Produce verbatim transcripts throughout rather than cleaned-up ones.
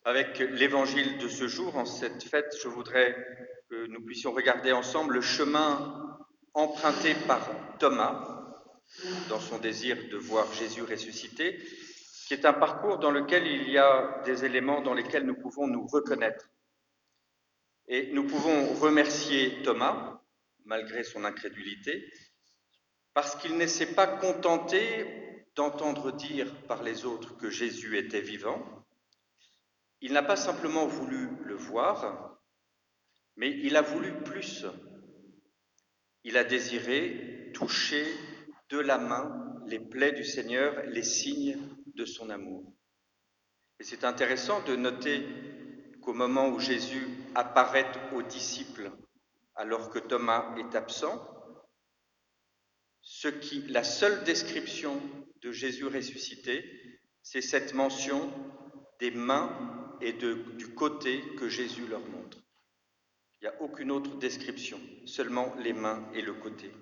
Avec l'évangile de ce jour, en cette fête, je voudrais que nous puissions regarder ensemble le chemin emprunté par Thomas dans son désir de voir Jésus ressuscité, qui est un parcours dans lequel il y a des éléments dans lesquels nous pouvons nous reconnaître. Et nous pouvons remercier Thomas, malgré son incrédulité, parce qu'il ne s'est pas contenté d'entendre dire par les autres que Jésus était vivant. Il n'a pas simplement voulu le voir, mais il a voulu plus. Il a désiré toucher de la main les plaies du Seigneur, les signes de son amour. Et c'est intéressant de noter qu'au moment où Jésus apparaît aux disciples, alors que Thomas est absent, ce qui, la seule description de Jésus ressuscité, c'est cette mention des mains et de, du côté que Jésus leur montre. Il n'y a aucune autre description, seulement les mains et le côté.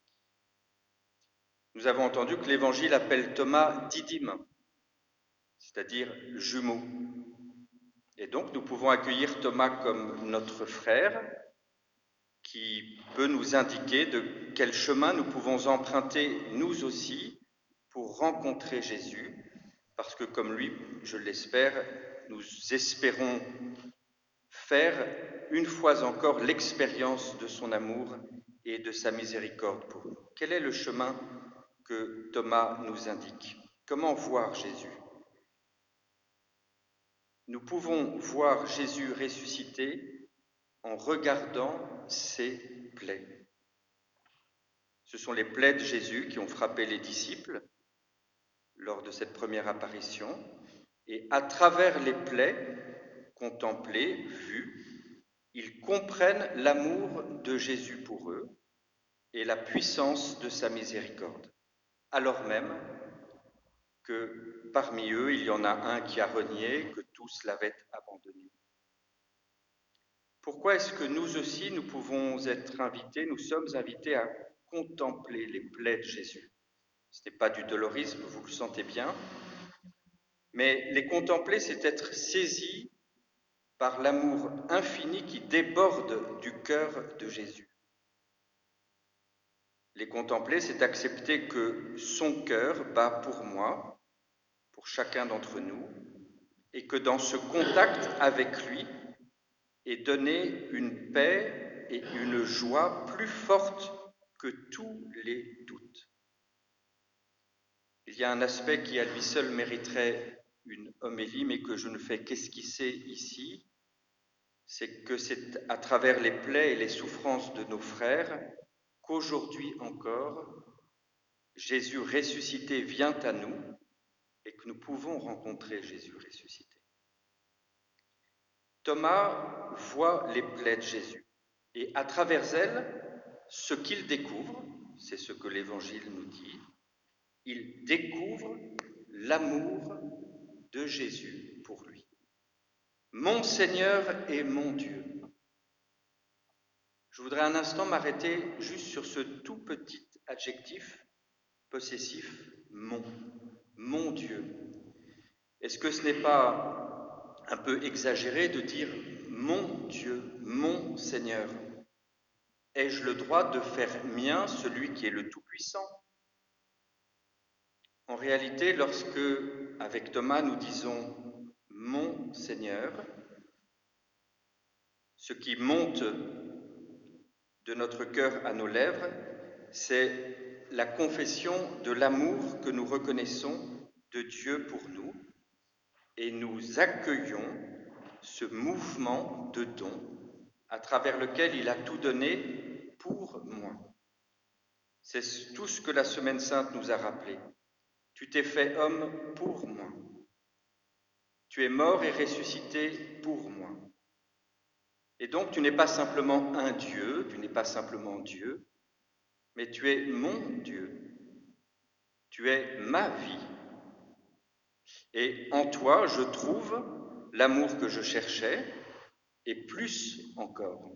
Nous avons entendu que l'Évangile appelle Thomas Didyme, c'est-à-dire jumeau. Et donc nous pouvons accueillir Thomas comme notre frère, qui peut nous indiquer de quel chemin nous pouvons emprunter nous aussi pour rencontrer Jésus, parce que comme lui, je l'espère, nous espérons faire une fois encore l'expérience de son amour et de sa miséricorde pour nous. Quel est le chemin que Thomas nous indique? Comment voir Jésus? Nous pouvons voir Jésus ressuscité en regardant ses plaies. Ce sont les plaies de Jésus qui ont frappé les disciples lors de cette première apparition, et à travers les plaies contemplées, vues, ils comprennent l'amour de Jésus pour eux et la puissance de sa miséricorde, alors même que parmi eux, il y en a un qui a renié, que tous l'avaient abandonné. Pourquoi est-ce que nous aussi, nous pouvons être invités, nous sommes invités à contempler les plaies de Jésus? Ce n'est pas du dolorisme, vous le sentez bien, mais les contempler, c'est être saisi par l'amour infini qui déborde du cœur de Jésus. Les contempler, c'est accepter que son cœur bat pour moi, pour chacun d'entre nous, et que dans ce contact avec lui est donnée une paix et une joie plus fortes que tous les doutes. Il y a un aspect qui à lui seul mériterait une homélie, mais que je ne fais qu'esquisser ici, c'est que c'est à travers les plaies et les souffrances de nos frères qu'aujourd'hui encore, Jésus ressuscité vient à nous et que nous pouvons rencontrer Jésus ressuscité. Thomas voit les plaies de Jésus et à travers elles, ce qu'il découvre, c'est ce que l'Évangile nous dit, il découvre l'amour de Jésus pour lui. Mon Seigneur et mon Dieu. Je voudrais un instant m'arrêter juste sur ce tout petit adjectif possessif, mon, mon Dieu. Est-ce que ce n'est pas un peu exagéré de dire mon Dieu, mon Seigneur? Ai-je le droit de faire mien celui qui est le Tout-Puissant? En réalité, lorsque, avec Thomas, nous disons « mon Seigneur », ce qui monte de notre cœur à nos lèvres, c'est la confession de l'amour que nous reconnaissons de Dieu pour nous, et nous accueillons ce mouvement de don à travers lequel il a tout donné pour moi. C'est tout ce que la Semaine Sainte nous a rappelé. Tu t'es fait homme pour moi. Tu es mort et ressuscité pour moi. Et donc tu n'es pas simplement un Dieu, tu n'es pas simplement Dieu, mais tu es mon Dieu. Tu es ma vie. Et en toi, je trouve l'amour que je cherchais, et plus encore.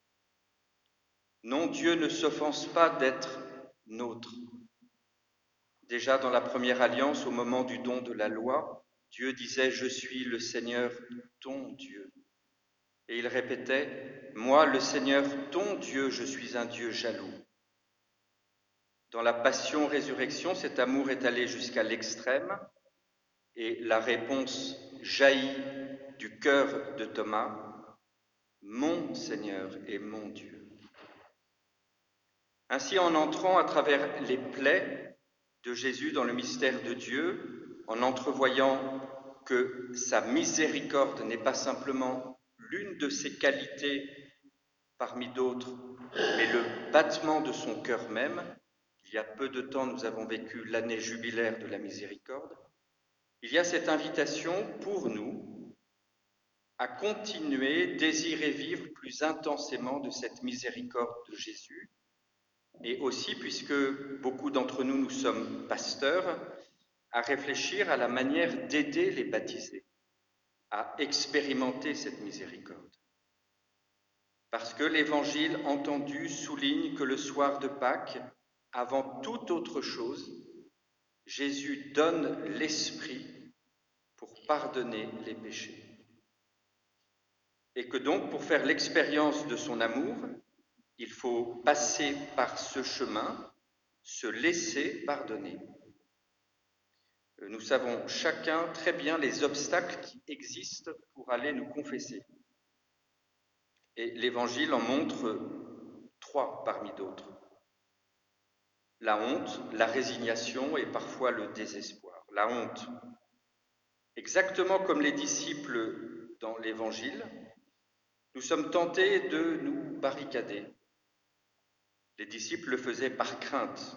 Non, Dieu ne s'offense pas d'être nôtre. Déjà dans la première alliance, au moment du don de la loi, Dieu disait « Je suis le Seigneur, ton Dieu ». Et il répétait « Moi, le Seigneur, ton Dieu, je suis un Dieu jaloux ». Dans la passion-résurrection, cet amour est allé jusqu'à l'extrême et la réponse jaillit du cœur de Thomas « Mon Seigneur et mon Dieu ». Ainsi, en entrant à travers les plaies de Jésus dans le mystère de Dieu, en entrevoyant que sa miséricorde n'est pas simplement l'une de ses qualités parmi d'autres, mais le battement de son cœur même. Il y a peu de temps, nous avons vécu l'année jubilaire de la miséricorde. Il y a cette invitation pour nous à continuer, désirer vivre plus intensément de cette miséricorde de Jésus. Et aussi, puisque beaucoup d'entre nous, nous sommes pasteurs, à réfléchir à la manière d'aider les baptisés à expérimenter cette miséricorde. Parce que l'Évangile entendu souligne que le soir de Pâques, avant toute autre chose, Jésus donne l'Esprit pour pardonner les péchés. Et que donc, pour faire l'expérience de son amour, il faut passer par ce chemin, se laisser pardonner. Nous savons chacun très bien les obstacles qui existent pour aller nous confesser. Et l'Évangile en montre trois parmi d'autres. La honte, la résignation et parfois le désespoir. La honte, exactement comme les disciples dans l'Évangile, nous sommes tentés de nous barricader. Les disciples le faisaient par crainte.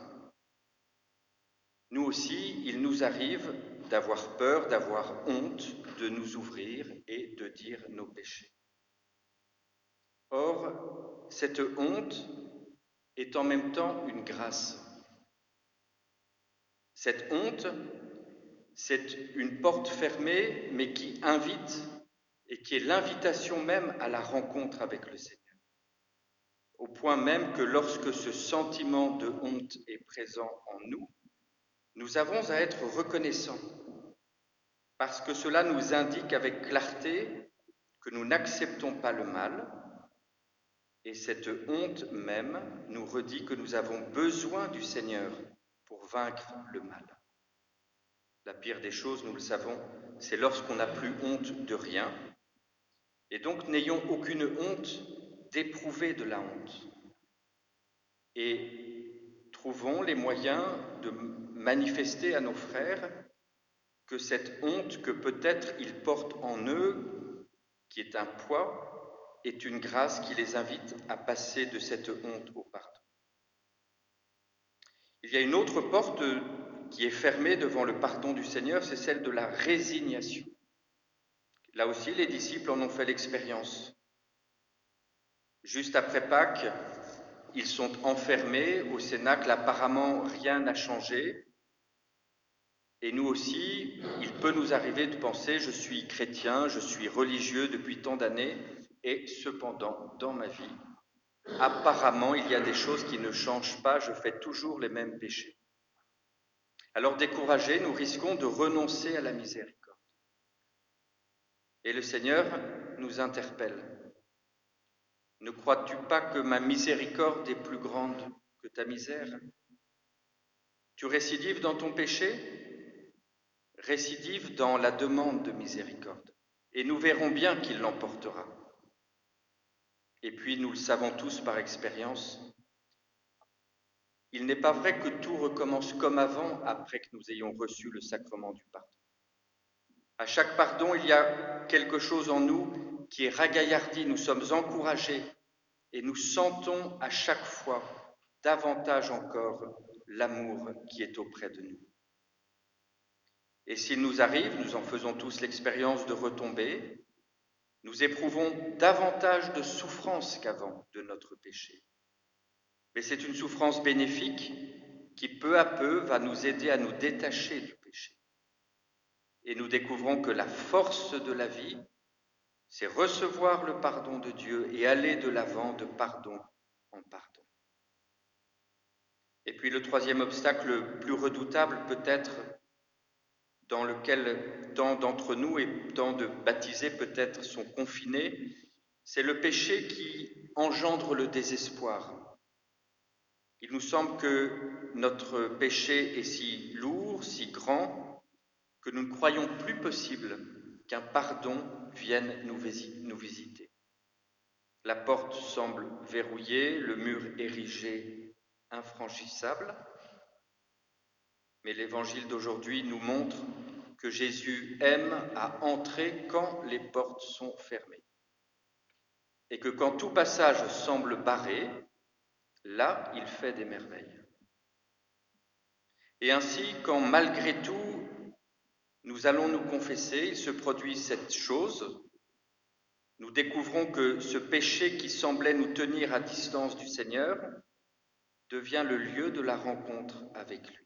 Nous aussi, il nous arrive d'avoir peur, d'avoir honte, de nous ouvrir et de dire nos péchés. Or, cette honte est en même temps une grâce. Cette honte, c'est une porte fermée, mais qui invite et qui est l'invitation même à la rencontre avec le Seigneur. Au point même que lorsque ce sentiment de honte est présent en nous, nous avons à être reconnaissants, parce que cela nous indique avec clarté que nous n'acceptons pas le mal, et cette honte même nous redit que nous avons besoin du Seigneur pour vaincre le mal. La pire des choses, nous le savons, c'est lorsqu'on n'a plus honte de rien, et donc n'ayons aucune honte d'éprouver de la honte. Et trouvons les moyens de manifester à nos frères que cette honte que peut-être ils portent en eux, qui est un poids, est une grâce qui les invite à passer de cette honte au pardon. Il y a une autre porte qui est fermée devant le pardon du Seigneur, c'est celle de la résignation. Là aussi, les disciples en ont fait l'expérience. Juste après Pâques, ils sont enfermés au cénacle, apparemment rien n'a changé. Et nous aussi, il peut nous arriver de penser « je suis chrétien, je suis religieux depuis tant d'années » et cependant, dans ma vie, apparemment, il y a des choses qui ne changent pas, je fais toujours les mêmes péchés. Alors découragés, nous risquons de renoncer à la miséricorde. Et le Seigneur nous interpelle. Ne crois-tu pas que ma miséricorde est plus grande que ta misère? Tu récidives dans ton péché? Récidive dans la demande de miséricorde. Et nous verrons bien qu'il l'emportera. Et puis, nous le savons tous par expérience, il n'est pas vrai que tout recommence comme avant après que nous ayons reçu le sacrement du pardon. À chaque pardon, il y a quelque chose en nous qui est ragaillardi, nous sommes encouragés et nous sentons à chaque fois davantage encore l'amour qui est auprès de nous. Et s'il nous arrive, nous en faisons tous l'expérience de retomber, nous éprouvons davantage de souffrance qu'avant de notre péché. Mais c'est une souffrance bénéfique qui peu à peu va nous aider à nous détacher du péché. Et nous découvrons que la force de la vie, c'est recevoir le pardon de Dieu et aller de l'avant de pardon en pardon. Et puis le troisième obstacle le plus redoutable peut-être dans lequel tant d'entre nous et tant de baptisés peut-être sont confinés, c'est le péché qui engendre le désespoir. Il nous semble que notre péché est si lourd, si grand, que nous ne croyons plus possible qu'un pardon vienne nous visiter. La porte semble verrouillée, le mur érigé infranchissable, mais l'Évangile d'aujourd'hui nous montre que Jésus aime à entrer quand les portes sont fermées, et que quand tout passage semble barré, là, il fait des merveilles. Et ainsi, quand malgré tout, nous allons nous confesser, il se produit cette chose, nous découvrons que ce péché qui semblait nous tenir à distance du Seigneur devient le lieu de la rencontre avec lui.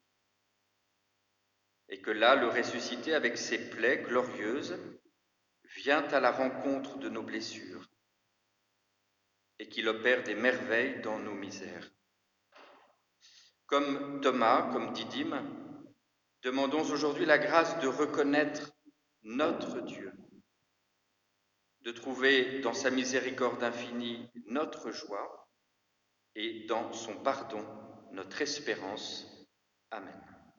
Et que là, le ressuscité, avec ses plaies glorieuses, vient à la rencontre de nos blessures et qu'il opère des merveilles dans nos misères. Comme Thomas, comme Didyme, demandons aujourd'hui la grâce de reconnaître notre Dieu, de trouver dans sa miséricorde infinie notre joie et dans son pardon notre espérance. Amen.